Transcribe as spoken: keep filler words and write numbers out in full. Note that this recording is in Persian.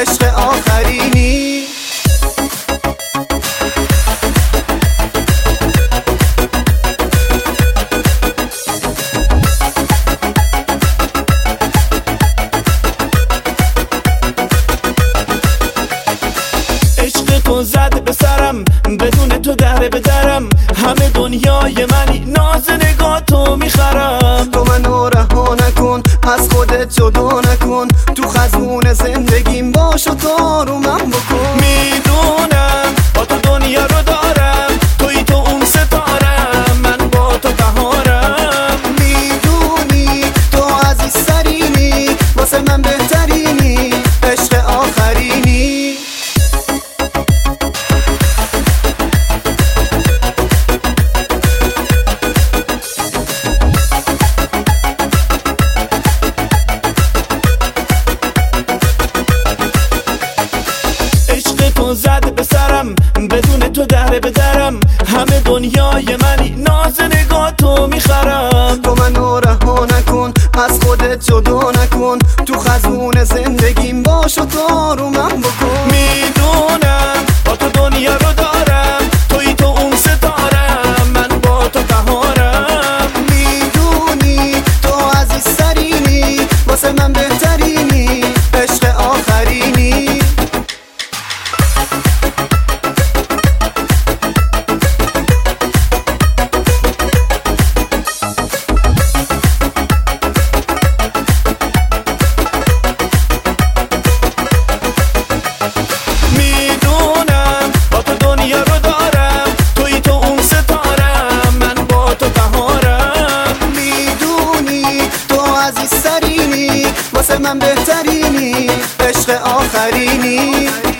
عشق آخرینی. تو زد به سرم، بدون تو دره به درم، همه دنیای منی، ناز نگاه تو میخرم. تو منو رها نکن، از خودت جدا نکن، تو خزون زندگیم باش و تو رو من بکن. میدونم با تو دنیا رو دارم، توی تو اون ستارم، من با تو بهارم. میدونی تو عزیز سرینی، واسه من بهترینی، عشق آخرینی. تو زد به سرم، بدون تو دره به درم، همه دنیای منی، ناز نگاه تو میخرم. تو منو رها نکن، از خودت جدا نکن، تو خزون زندگیم باش و تو رو من بکن. میدونم با تو دنیا رو دارم، توی تو اون ستارم، من با تو بهارم. میدونی تو عزیز سرینی، واسه من بهترینی، عشق آخرینی. واسه من بهترینی، عشق آخرینی.